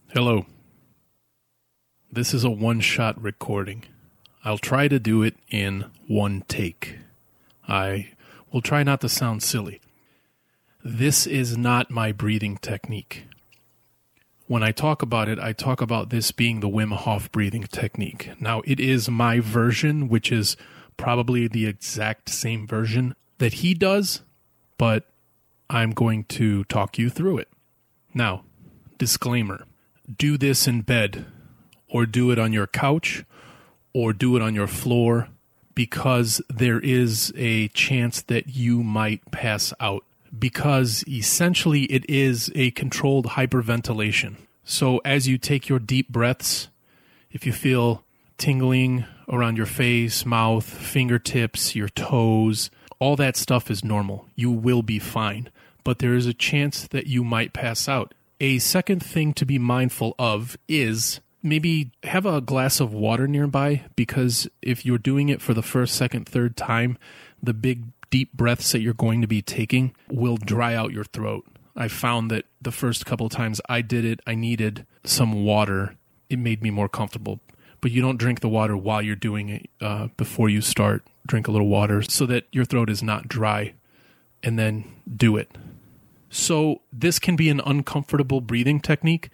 Hello. This is a one-shot recording. I'll try to do it in one take. I will try not to sound silly. This is not my breathing technique. When I talk about it, I talk about this being the Wim Hof breathing technique. Now, it is my version, which is probably the exact same version that he does, but I'm going to talk you through it. Now, disclaimer. Do this in bed, or do it on your couch, or do it on your floor, because there is a chance that you might pass out. Because essentially it is a controlled hyperventilation. So as you take your deep breaths, if you feel tingling around your face, mouth, fingertips, your toes, all that stuff is normal. You will be fine. But there is a chance that you might pass out. A second thing to be mindful of is maybe have a glass of water nearby, because if you're doing it for the first, second, third time, the big deep breaths that you're going to be taking will dry out your throat. I found that the first couple of times I did it, I needed some water. It made me more comfortable. But you don't drink the water while you're doing it. Before you start, drink a little water so that your throat is not dry, and then do it. So this can be an uncomfortable breathing technique.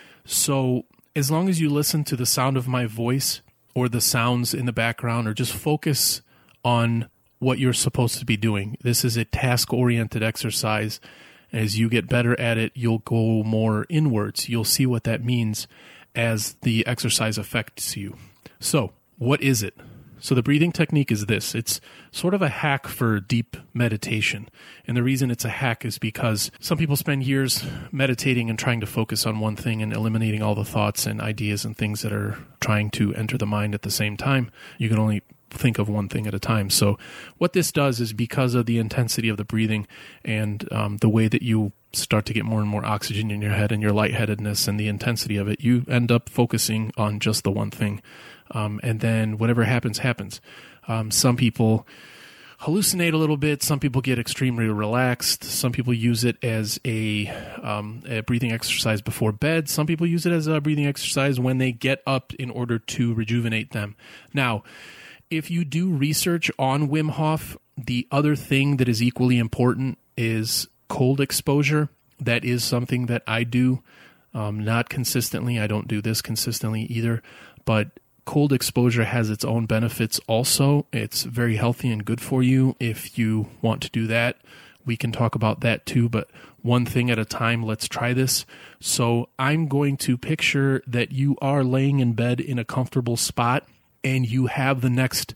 So as long as you listen to the sound of my voice or the sounds in the background, or just focus on what you're supposed to be doing. This is a task-oriented exercise. As you get better at it, you'll go more inwards. You'll see what that means as the exercise affects you. So what is it? So the breathing technique is this. It's sort of a hack for deep meditation. And the reason it's a hack is because some people spend years meditating and trying to focus on one thing and eliminating all the thoughts and ideas and things that are trying to enter the mind at the same time. You can only think of one thing at a time. So what this does is, because of the intensity of the breathing and the way that you start to get more and more oxygen in your head and your lightheadedness and the intensity of it, you end up focusing on just the one thing. And then whatever happens, happens. Some people hallucinate a little bit. Some people get extremely relaxed. Some people use it as a breathing exercise before bed. Some people use it as a breathing exercise when they get up in order to rejuvenate them. Now, if you do research on Wim Hof, the other thing that is equally important is cold exposure. That is something that I do, not consistently. I don't do this consistently either, but cold exposure has its own benefits also. It's very healthy and good for you if you want to do that. We can talk about that too, but one thing at a time. Let's try this. So I'm going to picture that you are laying in bed in a comfortable spot, and you have the next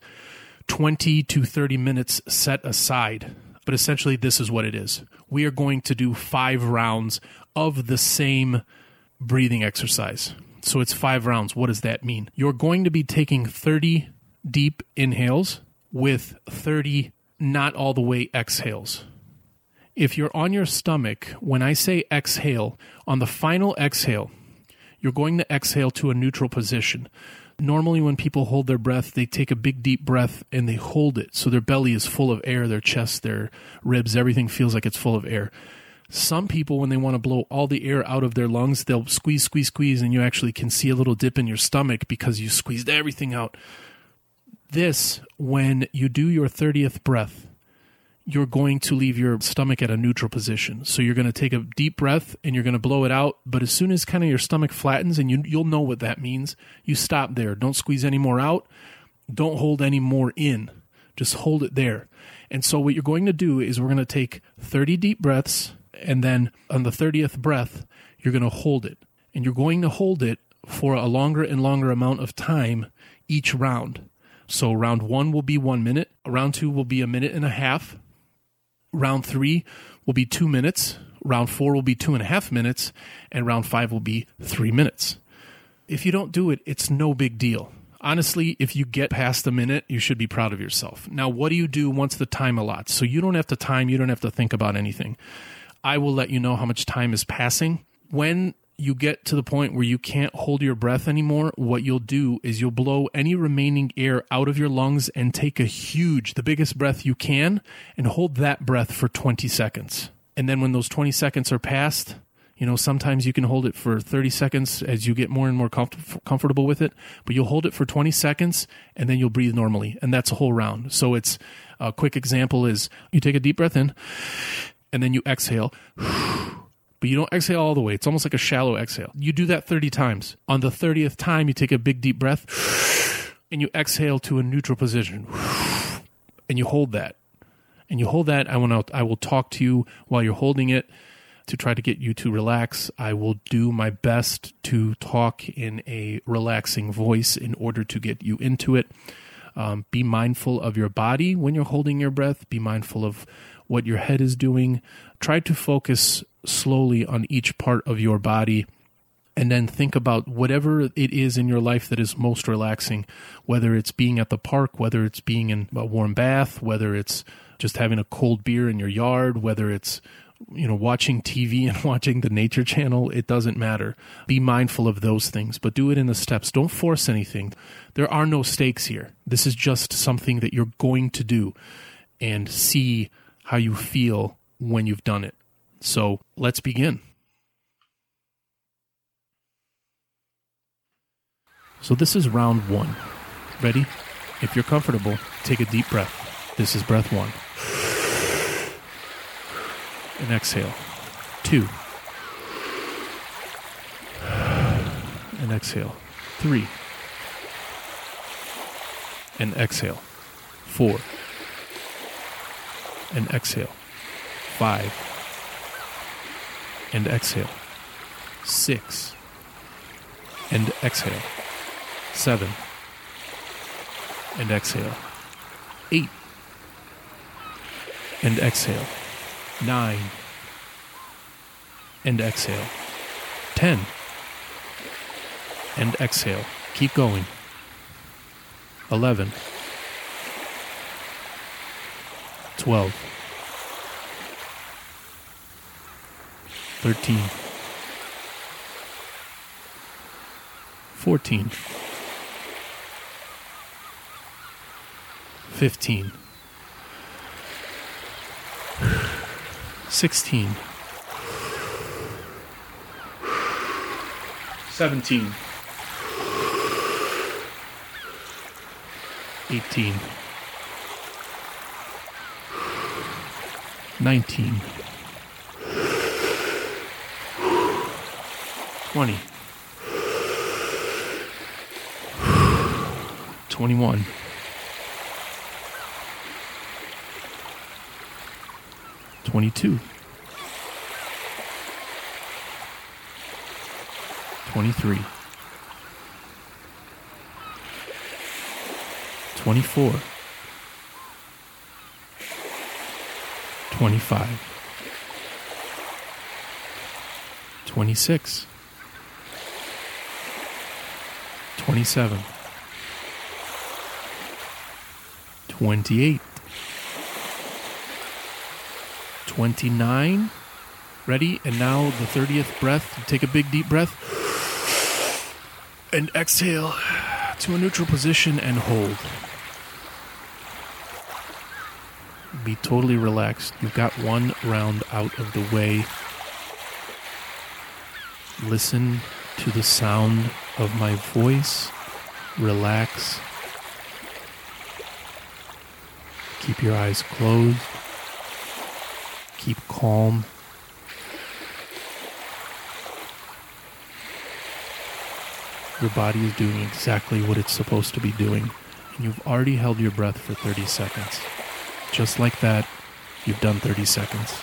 20 to 30 minutes set aside. But essentially, this is what it is. We are going to do 5 rounds of the same breathing exercise. So it's 5 rounds. What does that mean? You're going to be taking 30 deep inhales with 30 not all the way exhales. If you're on your stomach, when I say exhale, on the final exhale, you're going to exhale to a neutral position. Normally when people hold their breath, they take a big deep breath and they hold it. So their belly is full of air, their chest, their ribs, everything feels like it's full of air. Some people, when they want to blow all the air out of their lungs, they'll squeeze, and you actually can see a little dip in your stomach because you squeezed everything out. This, when you do your 30th breath, you're going to leave your stomach at a neutral position. So you're going to take a deep breath and you're going to blow it out. But as soon as kind of your stomach flattens, and you'll know what that means, you stop there. Don't squeeze any more out. Don't hold any more in. Just hold it there. And so what you're going to do is we're going to take 30 deep breaths, and then on the 30th breath, you're going to hold it. And you're going to hold it for a longer and longer amount of time each round. So round 1 will be 1 minute. Round 2 will be 1.5 minutes. Round 3 will be 2 minutes. Round 4 will be 2.5 minutes. And round 5 will be 3 minutes. If you don't do it, it's no big deal. Honestly, if you get past a minute, you should be proud of yourself. Now, what do you do once the time allots? So you don't have to time, you don't have to think about anything. I will let you know how much time is passing. When you get to the point where you can't hold your breath anymore, what you'll do is you'll blow any remaining air out of your lungs and take the biggest breath you can, and hold that breath for 20 seconds. And then when those 20 seconds are passed, Sometimes you can hold it for 30 seconds as you get more and more comfortable with it, but you'll hold it for 20 seconds and then you'll breathe normally. And that's a whole round. So it's a quick example is you take a deep breath in and then you exhale, but you don't exhale all the way. It's almost like a shallow exhale. You do that 30 times. On the 30th time, you take a big deep breath and you exhale to a neutral position and you hold that. And you hold that. I will talk to you while you're holding it to try to get you to relax. I will do my best to talk in a relaxing voice in order to get you into it. Be mindful of your body when you're holding your breath. Be mindful of what your head is doing. Try to focus slowly on each part of your body, and then think about whatever it is in your life that is most relaxing, whether it's being at the park, whether it's being in a warm bath, whether it's just having a cold beer in your yard, whether it's watching TV and watching the Nature Channel. It doesn't matter. Be mindful of those things, but do it in the steps. Don't force anything. There are no stakes here. This is just something that you're going to do and see how you feel when you've done it. So let's begin. So this is round 1. Ready? If you're comfortable, take a deep breath. This is breath 1. And exhale. 2. And exhale. 3. And exhale. 4. And exhale. 5. And exhale. 6. And exhale. 7. And exhale. 8. And exhale. 9. And exhale. 10. And exhale. Keep going. 11. 12. 13. 14. 15. 16. 17. 18. 19. 20. 21. 22. 23. 24. 25. 26. 27. 28. 29. Ready? And now the 30th breath. Take a big deep breath. And exhale to a neutral position and hold. Be totally relaxed. You've got one round out of the way. Listen to the sound of my voice. Relax. Keep your eyes closed. Keep calm. Your body is doing exactly what it's supposed to be doing, and you've already held your breath for 30 seconds. Just like that, you've done 30 seconds.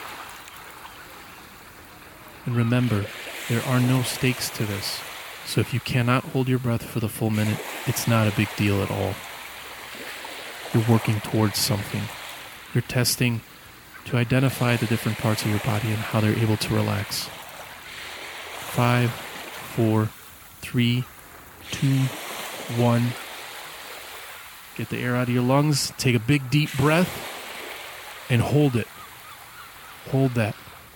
And remember, there are no stakes to this, so if you cannot hold your breath for the full minute, it's not a big deal at all. You're working towards something. You're testing to identify the different parts of your body and how they're able to relax. 5, 4, 3, 2, 1. Get the air out of your lungs. Take a big deep breath and hold it. Hold that.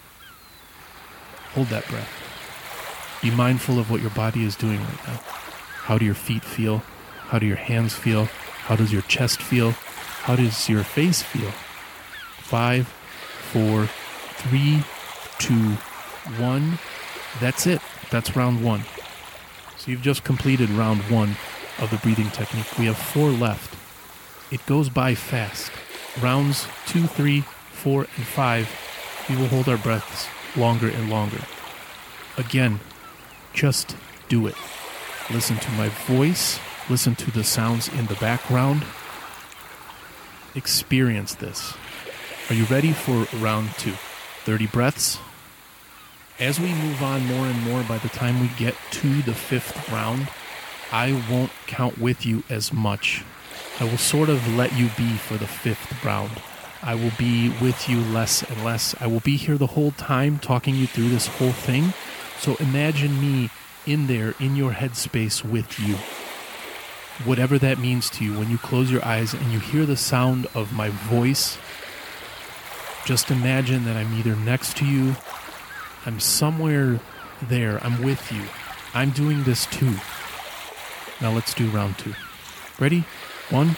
Hold that breath. Be mindful of what your body is doing right now. How do your feet feel? How do your hands feel? How does your chest feel? How does your face feel? 5, 4, 3, 2, 1. That's it. That's round 1. So you've just completed round 1 of the breathing technique. We have 4 left. It goes by fast. Rounds 2, 3, 4, and 5, we will hold our breaths longer and longer. Again, just do it. Listen to my voice. Listen to the sounds in the background. Experience this. Are you ready for round 2? 30 breaths. As we move on more and more, by the time we get to the 5th round, I won't count with you as much. I will sort of let you be for the 5th round. I will be with you less and less. I will be here the whole time talking you through this whole thing. So imagine me in there, in your headspace with you. Whatever that means to you, when you close your eyes and you hear the sound of my voice, just imagine that I'm either next to you, I'm somewhere there, I'm with you. I'm doing this too. Now let's do round 2. Ready? 1,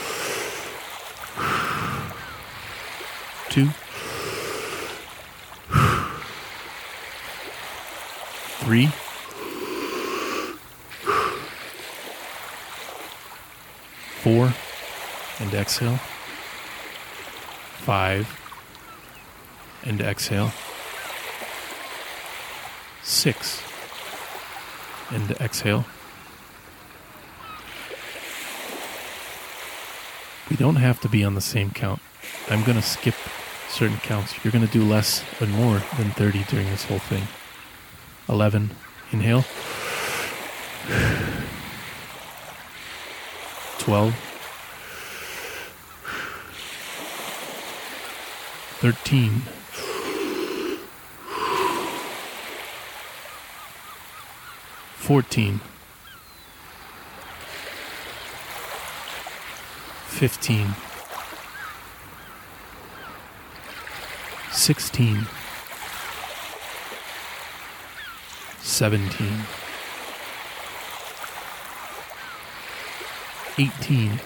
2, 3, 4, and exhale. 5, and exhale. 6, and exhale. We don't have to be on the same count. I'm going to skip certain counts. You're going to do less and more than 30 during this whole thing. 11, inhale. 12, 13, 14, 15, 16, 17, 18,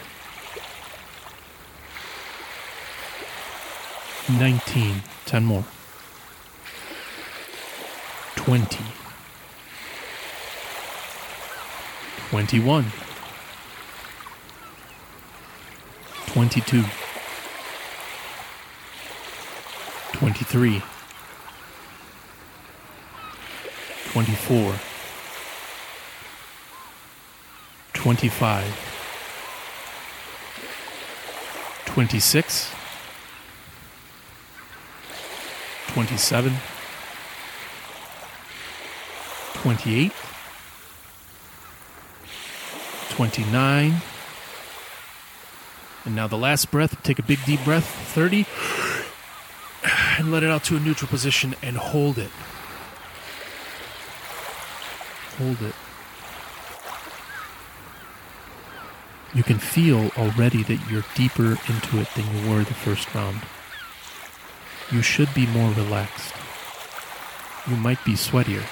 19, 10 more, 20, 21, 22, 23, 24, 25, 26, 27, 28, 29, and now the last breath, take a big deep breath, 30, and let it out to a neutral position and hold it. Hold it. You can feel already that you're deeper into it than you were the first round. You should be more relaxed. You might be sweatier.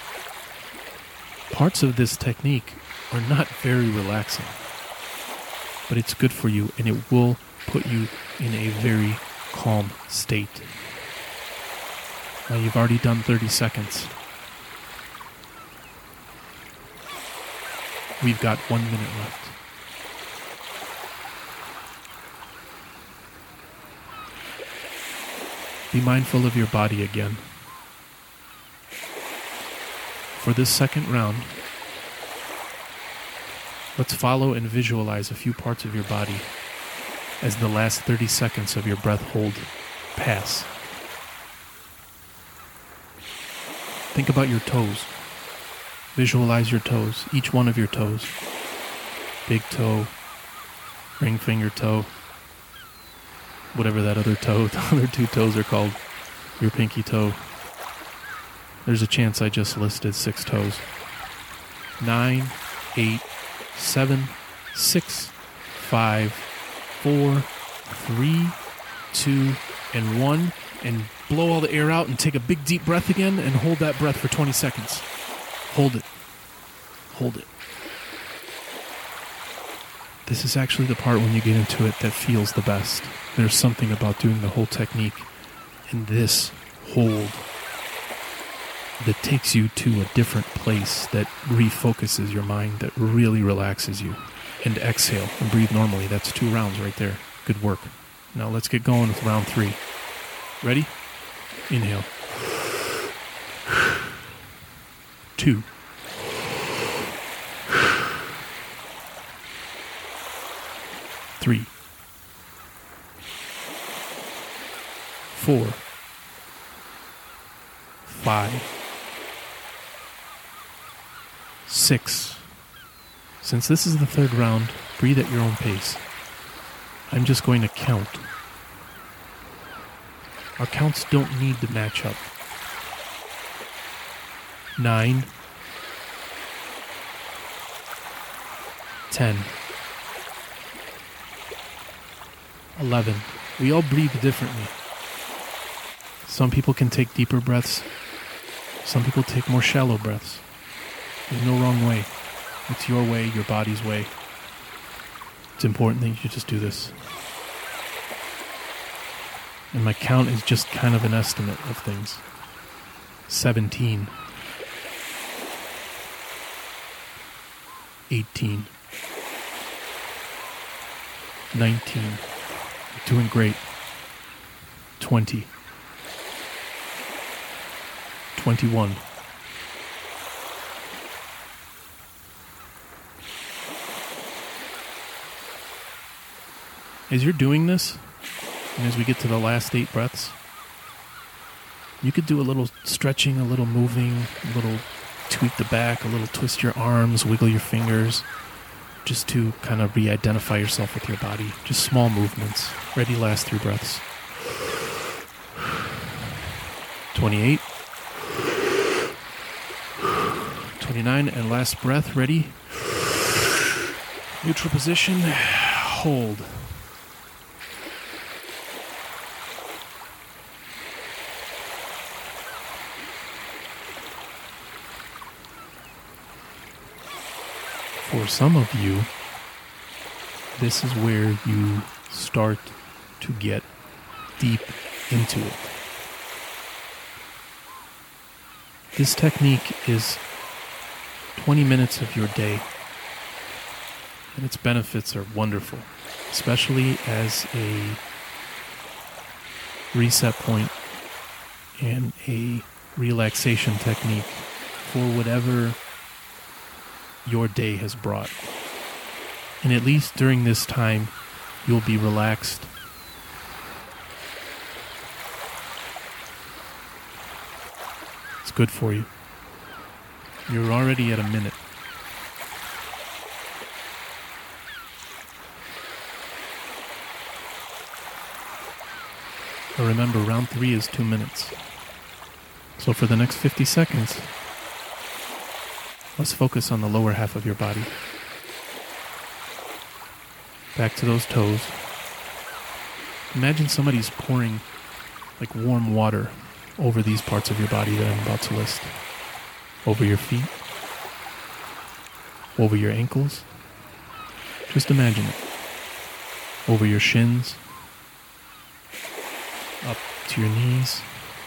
Parts of this technique are not very relaxing, but it's good for you and it will put you in a very calm state. Now you've already done 30 seconds. We've got 1 minute left. Be mindful of your body again. For this second round, let's follow and visualize a few parts of your body as the last 30 seconds of your breath hold pass. Think about your toes. Visualize your toes, each one of your toes. Big toe, ring finger toe, whatever that other toe, the other 2 toes are called, your pinky toe. There's a chance I just listed 6 toes. 9, 8, 7, 6, 5, 4, 3, 2, and 1. And blow all the air out and take a big deep breath again and hold that breath for 20 seconds. Hold it. Hold it. This is actually the part when you get into it that feels the best. There's something about doing the whole technique in this hold that takes you to a different place, that refocuses your mind, that really relaxes you. And exhale and breathe normally. That's 2 rounds right there. Good work. Now let's get going with round 3. Ready? Inhale. 2. 3. 4. 5. 6. Since this is the 3rd round, breathe at your own pace. I'm just going to count. Our counts don't need to match up. 9. 10. 11. We all breathe differently. Some people can take deeper breaths. Some people take more shallow breaths. There's no wrong way. It's your way, your body's way. It's important that you just do this. And my count is just kind of an estimate of things. 17. 18. 19. You're doing great. 20. 21. As you're doing this, and as we get to the last 8 breaths, you could do a little stretching, a little moving, a little tweak the back, a little twist your arms, wiggle your fingers, just to kind of re-identify yourself with your body. Just small movements. Ready, last 3 breaths. 28. 29, and last breath. Ready? Neutral position. Hold. For some of you, this is where you start to get deep into it. This technique is 20 minutes of your day, and its benefits are wonderful, especially as a reset point and a relaxation technique for whatever your day has brought. And at least during this time, you'll be relaxed. It's good for you. You're already at a minute. But remember, round 3 is 2 minutes. So for the next 50 seconds, let's focus on the lower half of your body. Back to those toes. Imagine somebody's pouring like warm water over these parts of your body that I'm about to list. Over your feet. Over your ankles. Just imagine it. Over your shins. Up to your knees.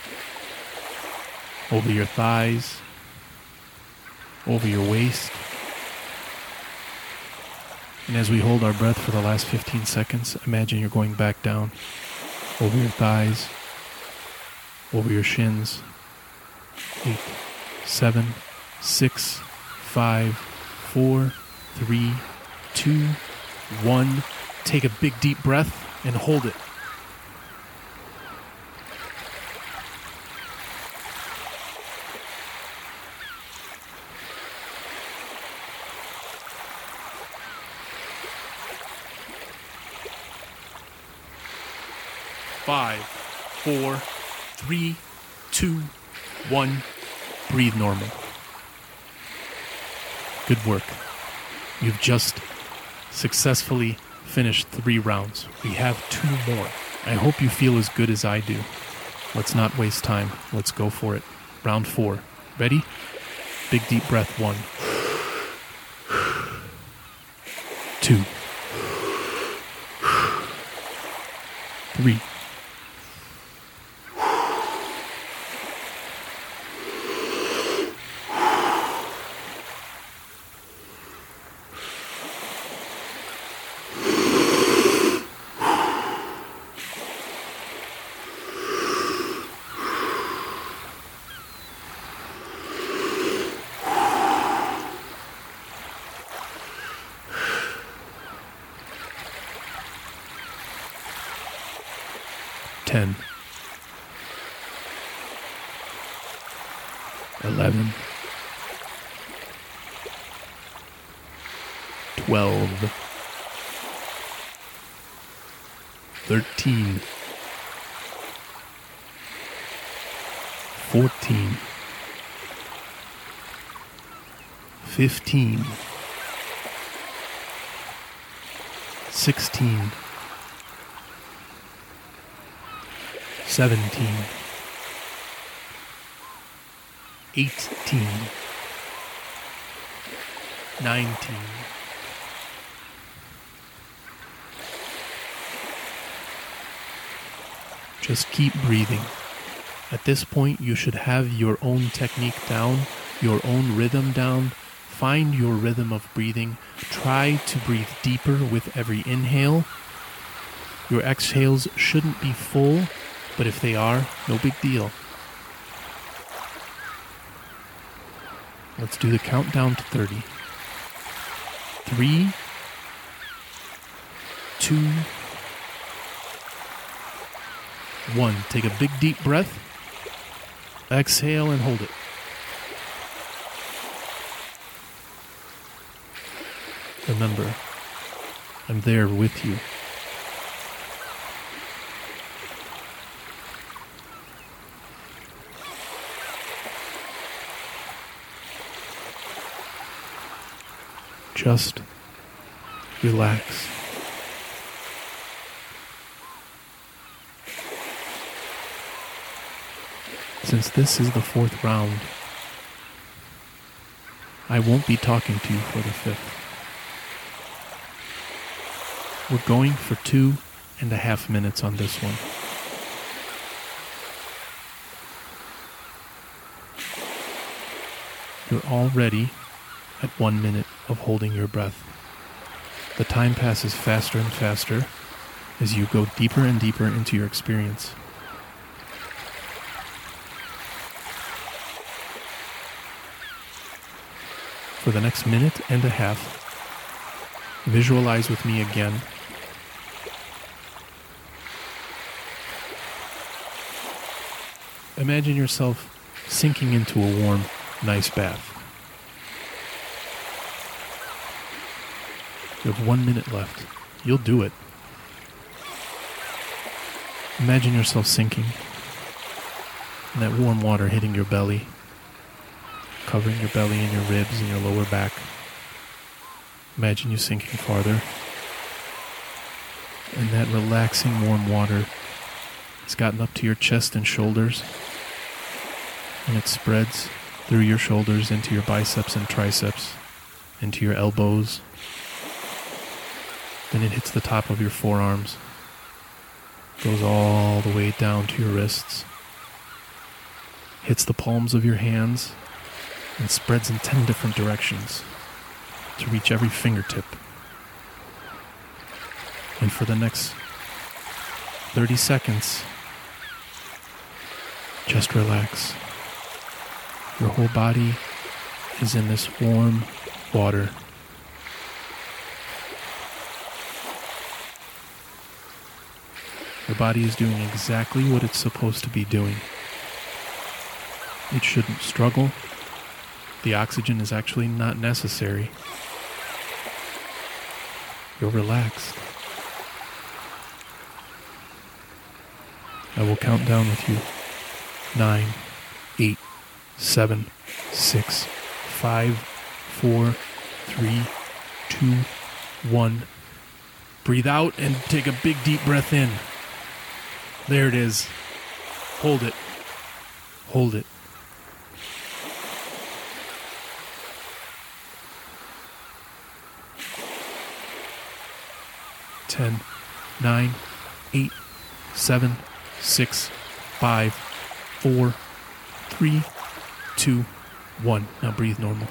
Over your thighs. Over your waist. And as we hold our breath for the last 15 seconds, imagine you're going back down. Over your thighs. Over your shins. 8, 7, 6, 5, 4, 3, 2, 1. Take a big deep breath and hold it. Five, 4, 3, 2, 1. Breathe normal. Good work. You've just successfully finished 3 rounds. We have 2 more. I hope you feel as good as I do. Let's not waste time. Let's go for it. Round 4. Ready? Big deep breath. 1, 2, 3, 4, 10, 11, 12, 13, 14, 15, 16, 17, 18, 19, 'Just keep breathing. At this point, you should have your own technique down, your own rhythm down. Find your rhythm of breathing. Try to breathe deeper with every inhale. Your exhales shouldn't be full, but if they are, no big deal. Let's do the countdown to 30. 3, 2, 1. Take a big deep breath. Exhale and hold it. Remember, I'm there with you. Just relax. Since this is the 4th round, I won't be talking to you for the 5th. We're going for 2.5 minutes on this one. You're already at 1 minute of holding your breath. The time passes faster and faster as you go deeper and deeper into your experience. For the next 1.5 minutes, visualize with me again. Imagine yourself sinking into a warm, nice bath. You have 1 minute left. You'll do it. Imagine yourself sinking, and that warm water hitting your belly, covering your belly and your ribs and your lower back. Imagine you sinking farther, and that relaxing warm water has gotten up to your chest and shoulders, and it spreads through your shoulders into your biceps and triceps, into your elbows. Then it hits the top of your forearms, goes all the way down to your wrists, hits the palms of your hands, and spreads in 10 different directions to reach every fingertip. And for the next 30 seconds, just relax. Your whole body is in this warm water. Your body is doing exactly what it's supposed to be doing. It shouldn't struggle. The oxygen is actually not necessary. You're relaxed. I will count down with you. 9, 8, 7, 6, 5, 4, 3, 2, 1. Breathe out and take a big deep breath in. There it is. Hold it. Hold it. Ten, 9, 8, 7, 6, 5, 4, 3, 2, 1. Now breathe normal.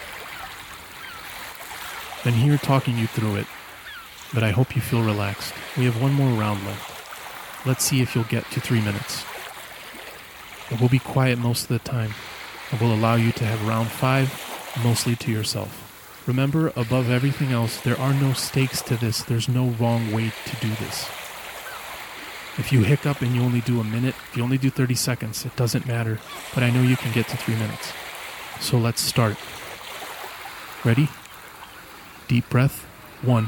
I'm here talking you through it, but I hope you feel relaxed. We have one more round left. Let's see if you'll get to 3 minutes. It will be quiet most of the time. It will allow you to have round 5 mostly to yourself. Remember, above everything else, there are no stakes to this. There's no wrong way to do this. If you hiccup and you only do a minute, if you only do 30 seconds, it doesn't matter. But I know you can get to 3 minutes. So let's start. Ready? Deep breath. 1.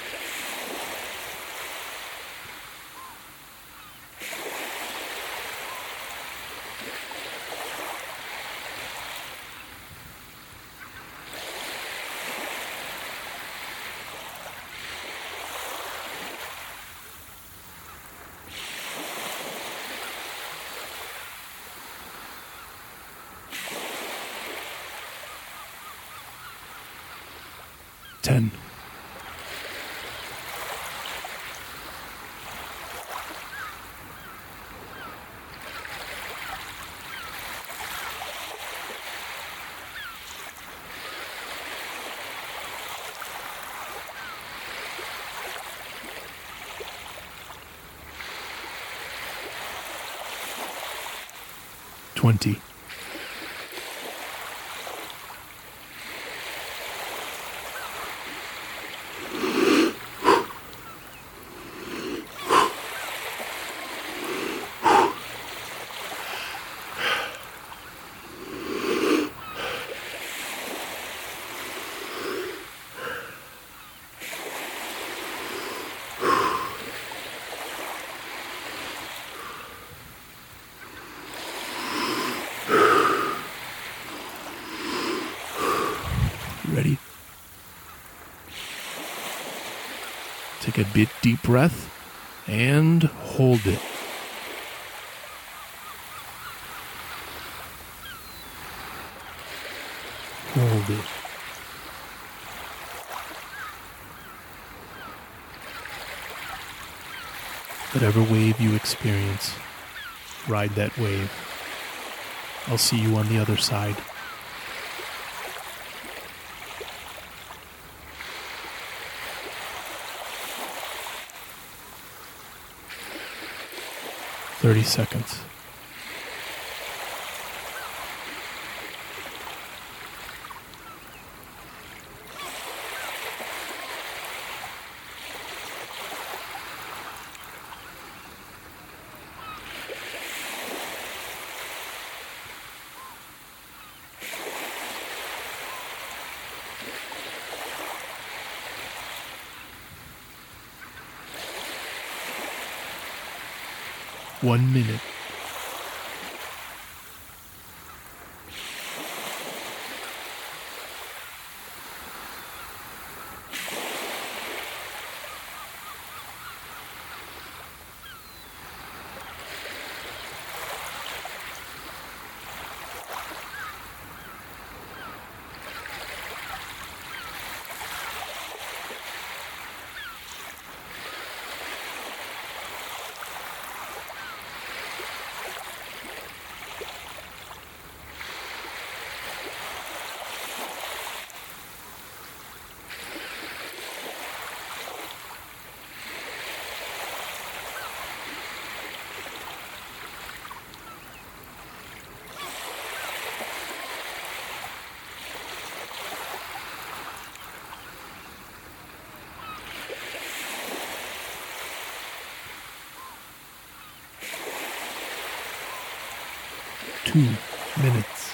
Ten. 20. 'Ready? Take a big deep breath and hold it. Hold it. Whatever wave you experience, ride that wave. I'll see you on the other side. "30 seconds. One minute. Two minutes.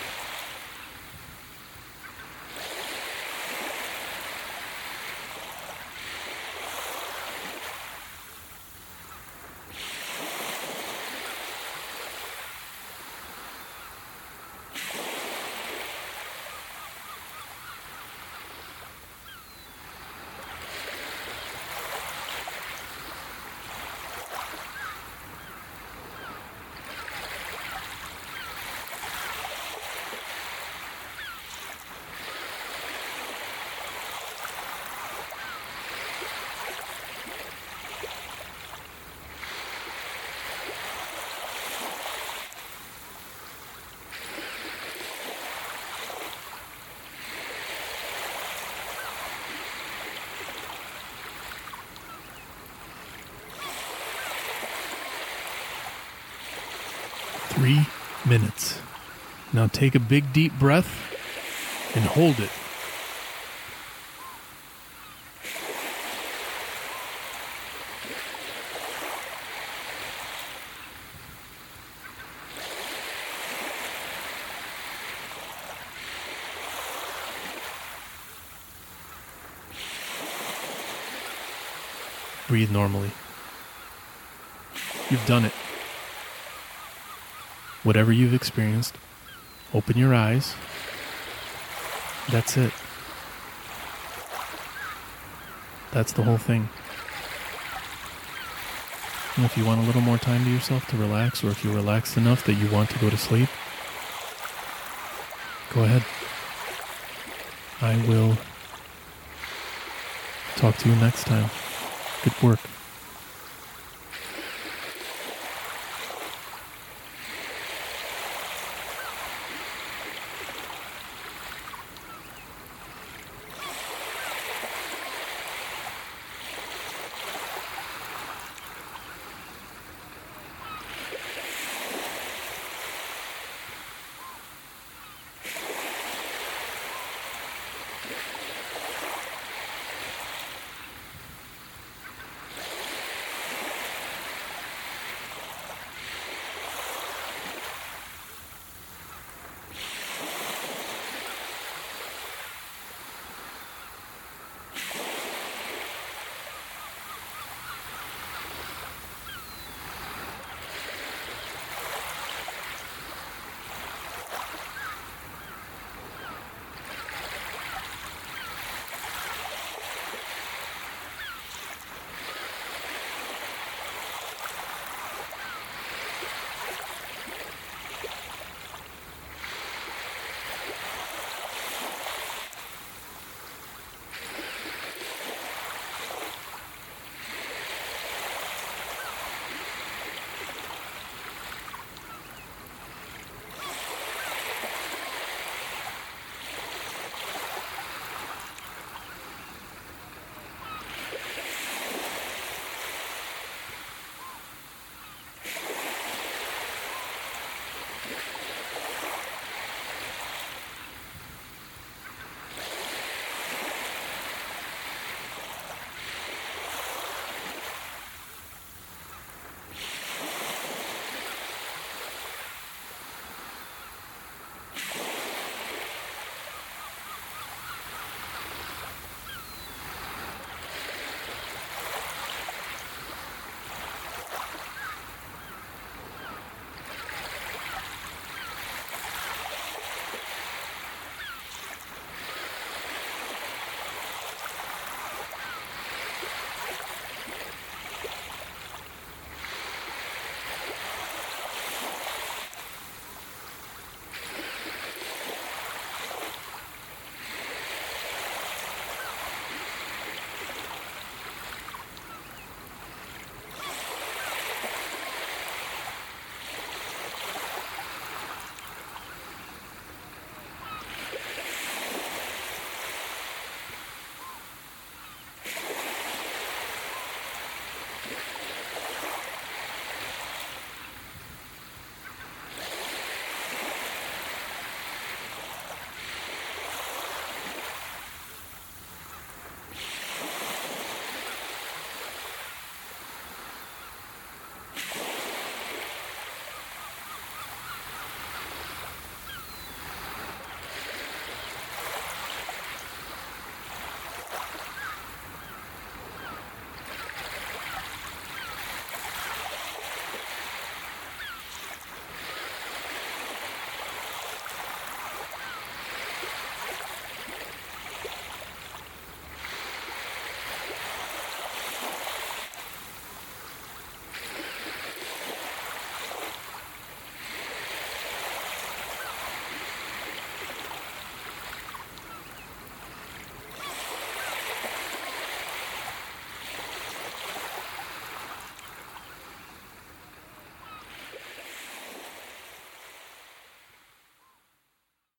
Three minutes. Now take a big deep breath and hold it. breathe normally. You've done it. Whatever you've experienced, open your eyes. That's it. That's the whole thing. And if you want a little more time to yourself to relax, or if you're relaxed enough that you want to go to sleep, go ahead. I will talk to you next time. Good work.